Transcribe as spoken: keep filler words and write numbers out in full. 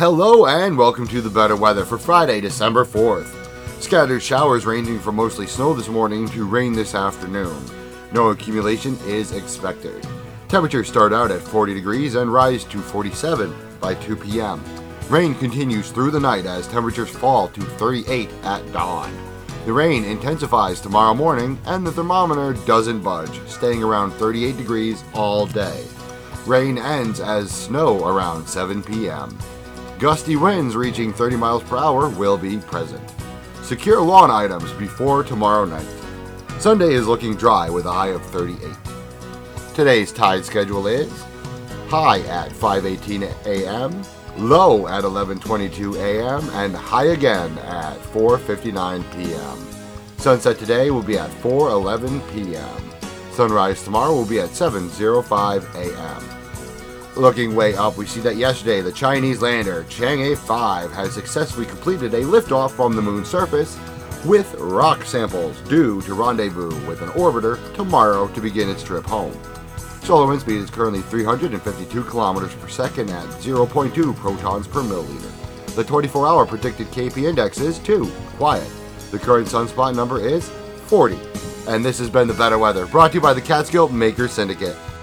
Hello and welcome to the better weather for Friday, December fourth. Scattered showers ranging from mostly snow this morning to rain this afternoon. No accumulation is expected. Temperatures start out at forty degrees and rise to forty-seven by two p.m. Rain continues through the night as temperatures fall to thirty-eight at dawn. The rain intensifies tomorrow morning and the thermometer doesn't budge, staying around thirty-eight degrees all day. Rain ends as snow around seven p.m. Gusty winds reaching thirty miles per hour will be present. Secure lawn items before tomorrow night. Sunday is looking dry with a high of thirty-eight. Today's tide schedule is high at five eighteen a.m., low at eleven twenty-two a.m., and high again at four fifty-nine p.m. Sunset today will be at four eleven p.m. Sunrise tomorrow will be at seven oh five a.m. Looking way up, we see that yesterday the Chinese lander Chang'e five has successfully completed a liftoff from the moon's surface with rock samples due to rendezvous with an orbiter tomorrow to begin its trip home. Solar wind speed is currently three hundred fifty-two kilometers per second at zero point two protons per milliliter. The twenty-four hour predicted K P index is two, quiet. The current sunspot number is forty. And this has been the Better Weather, brought to you by the Catskill Maker Syndicate.